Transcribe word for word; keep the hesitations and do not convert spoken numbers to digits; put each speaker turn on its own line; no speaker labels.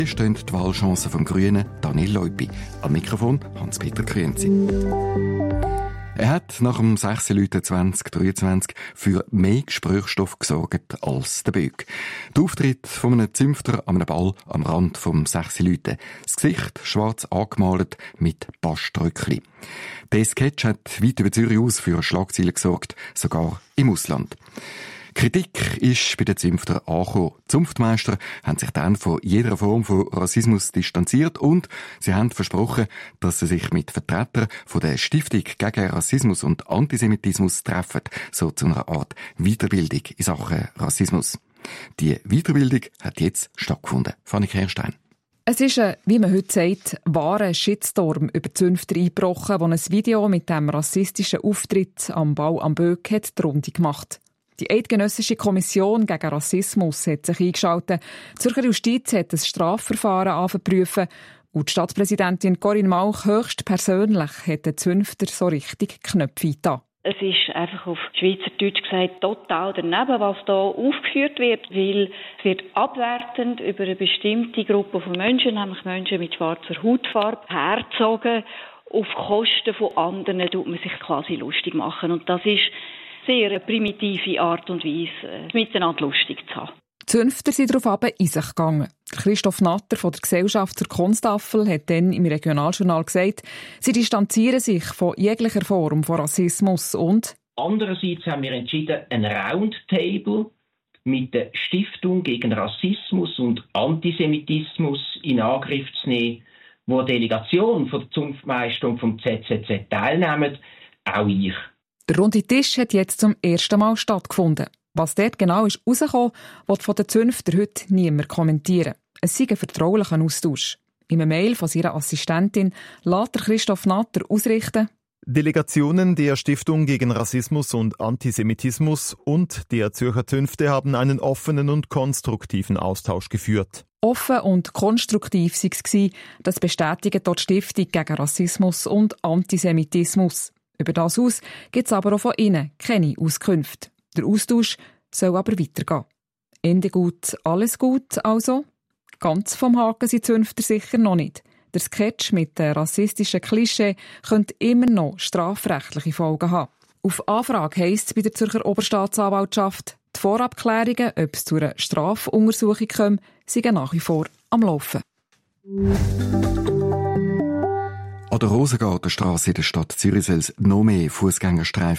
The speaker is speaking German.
Hier stehen die Wahlchancen vom Grünen Daniel Leupi. Am Mikrofon Hans-Peter Grünzi. Er hat nach dem sechs zwanzig dreiundzwanzig für mehr Gesprächsstoff gesorgt als der Böck. Der Auftritt von einem Zünfter an einem Ball am Rand vom sechs. Das Gesicht schwarz angemalt mit Baströckli. Der Sketch hat weit über Zürich aus für Schlagzeilen gesorgt, sogar im Ausland. Kritik ist bei den Zünftern angekommen. Die Zunftmeister haben sich dann von jeder Form von Rassismus distanziert und sie haben versprochen, dass sie sich mit Vertretern von der Stiftung gegen Rassismus und Antisemitismus treffen, so zu einer Art Weiterbildung in Sachen Rassismus. Die Weiterbildung hat jetzt stattgefunden. Fanny Kehrstein.
Es ist ein, wie man heute sagt, wahrer Shitstorm über die Zünfter eingebrochen, wo ein Video mit dem rassistischen Auftritt am Bau am Böck hat die Runde gemacht. Die Eidgenössische Kommission gegen Rassismus hat sich eingeschaltet. Die Zürcher Justiz hat ein Strafverfahren angeprüft. Und die Stadtpräsidentin Corinne Mauch höchstpersönlich hat den Zünfter so richtig Knöpfe getan.
Es ist einfach auf Schweizerdeutsch gesagt total daneben, was hier aufgeführt wird, weil es wird abwertend über eine bestimmte Gruppe von Menschen, nämlich Menschen mit schwarzer Hautfarbe, hergezogen. Auf Kosten von anderen tut man sich quasi lustig machen. Und das ist sehr eine primitive Art und Weise, miteinander lustig zu haben.
Die Zünfter sind darauf in sich gegangen. Christoph Natter von der Gesellschaft zur Kunsttafel hat dann im Regionaljournal gesagt, sie distanzieren sich von jeglicher Form von Rassismus und
andererseits haben wir entschieden, ein Roundtable mit der Stiftung gegen Rassismus und Antisemitismus in Angriff zu nehmen, wo eine Delegation von der Zunftmeister und vom Z Z Z teilnehmen, auch ich.
Der runde Tisch hat jetzt zum ersten Mal stattgefunden. Was dort genau ist rausgekommen, wird von den Zünftern heute niemand kommentieren. Es sei ein vertraulicher Austausch. In einer Mail von seiner Assistentin lässt Christoph Natter ausrichten:
Delegationen der Stiftung gegen Rassismus und Antisemitismus und der Zürcher Zünfte haben einen offenen und konstruktiven Austausch geführt.
Offen und konstruktiv war es, das bestätigt dort die Stiftung gegen Rassismus und Antisemitismus. Über das aus gibt es aber auch von innen keine Auskünfte. Der Austausch soll aber weitergehen. Ende gut, alles gut also? Ganz vom Haken sind die Zünfter sicher noch nicht. Der Sketch mit den rassistischen Klischee könnte immer noch strafrechtliche Folgen haben. Auf Anfrage heisst es bei der Zürcher Oberstaatsanwaltschaft, die Vorabklärungen, ob es zu einer Strafuntersuchung kommt, sind nach wie vor am Laufen.
An der Rosengartenstrasse in der Stadt Zürich soll es noch mehr Fußgängerstreifen